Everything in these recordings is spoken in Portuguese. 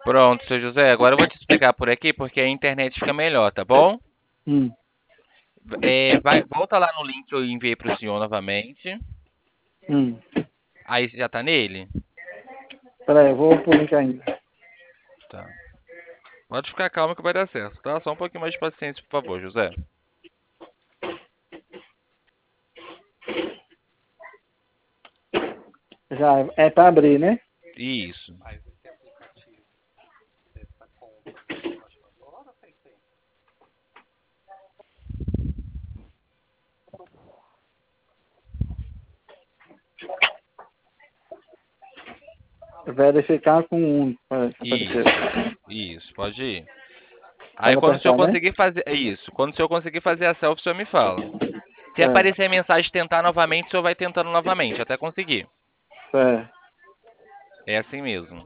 Pronto, seu José. Agora eu vou te explicar por aqui porque a internet fica melhor, tá bom? Hum, Volta lá no link que eu enviei para o senhor novamente. hum. Aí você já tá nele? Peraí, eu vou pro link ainda. Tá. Pode ficar calmo que vai dar certo, tá? Só um pouquinho mais de paciência, por favor, José. Já é pra abrir, né? Isso. Verificar com um, parece, apareceu. Isso. Isso, pode ir. Aí Pode quando o senhor apertar, né? conseguir fazer. Isso. Quando o senhor conseguir fazer a selfie, o senhor me fala. Se Certo, aparecer a mensagem tentar novamente, o senhor vai tentando novamente, até conseguir. certo. É assim mesmo.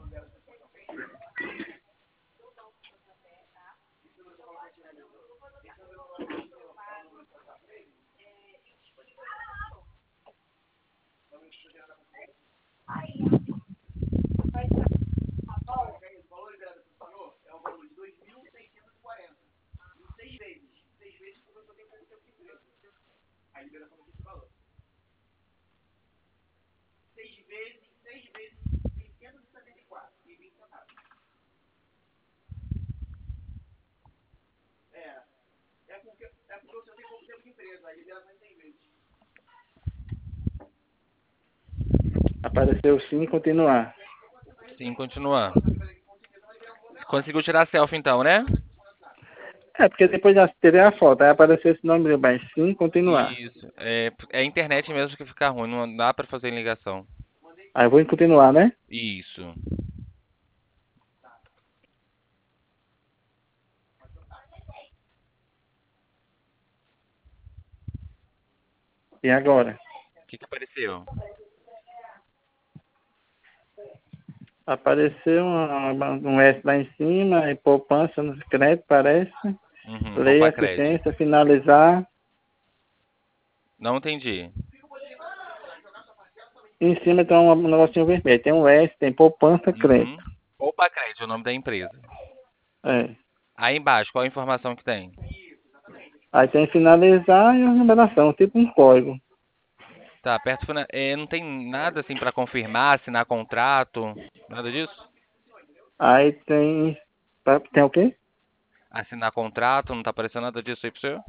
Apareceu sim, continuar. Sim, continuar. Conseguiu tirar a selfie então, né? É, porque depois já tirei a foto, aí apareceu esse nome, mas sim, continuar. Isso. É a internet mesmo que fica ruim, não dá pra fazer em ligação. Aí eu vou em continuar, né? Isso. E agora? O que que apareceu? Apareceu um S lá em cima, e poupança no crédito, parece. Uhum, Lei, poupa crédito. assistência, finalizar. Não entendi. Em cima tem um negocinho vermelho. Tem um S, tem poupança, Uhum. crédito. Poupa crédito é o nome da empresa. É. Aí embaixo, qual a informação que tem? Aí tem finalizar e a numeração, tipo um código. Tá, não tem nada assim pra confirmar, assinar contrato, nada disso? Aí tem. Tem o quê? Assinar contrato, não tá aparecendo nada disso aí pro senhor?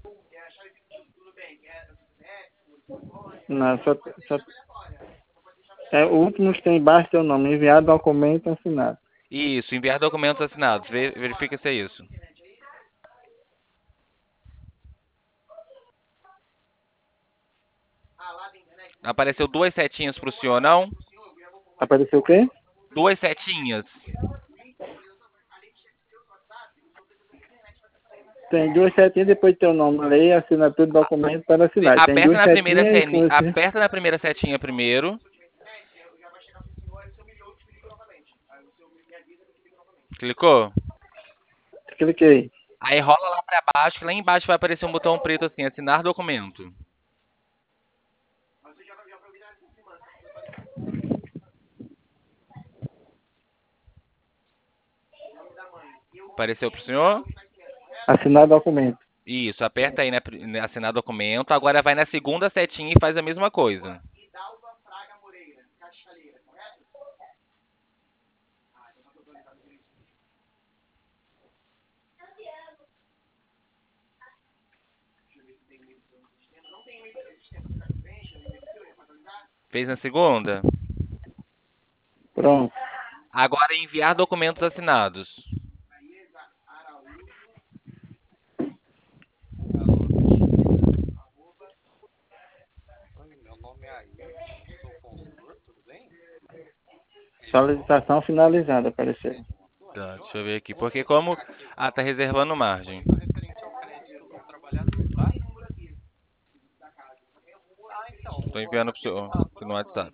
Não, só, o último que tem embaixo tem o nome. Enviado documento assinado. Isso, enviar documentos assinados. Verifica se é isso. Apareceu duas setinhas pro senhor, não? Apareceu o quê? Duas setinhas. Tem duas setinhas, depois tem o nome, lei, assinatura do documento para assinar. Tem duas setinhas e você Aperta na primeira setinha primeiro. Clicou? cliquei. Aí rola lá pra baixo, que lá embaixo vai aparecer um botão preto assim, assinar documento. Apareceu pro senhor? Assinar documento. Isso, aperta aí assinar documento. Agora vai na segunda setinha e faz a mesma coisa. Fez na segunda? Pronto. Agora enviar documentos assinados. Solicitação finalizada, apareceu. Tá, deixa eu ver aqui. Porque como. Ah, tá reservando margem. Tô enviando pro senhor aqui no WhatsApp.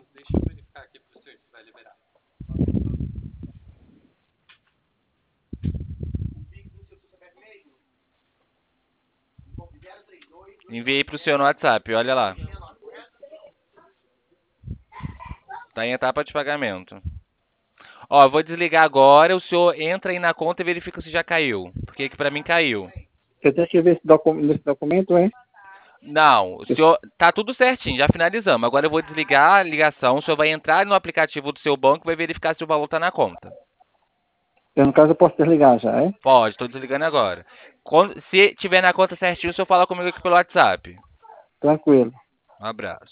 Enviei pro senhor no WhatsApp, olha lá. Tá em etapa de pagamento. Ó, eu vou desligar agora, o senhor entra aí na conta e verifica se já caiu. Porque aqui pra mim caiu. Eu tenho que ver nesse documento, hein? Não, o senhor tá tudo certinho, já finalizamos. Agora eu vou desligar a ligação, o senhor vai entrar no aplicativo do seu banco e vai verificar se o valor tá na conta. No caso, eu posso desligar já, é? Pode, estou desligando agora. Se tiver na conta certinho, o senhor fala comigo aqui pelo WhatsApp. Tranquilo. Um abraço.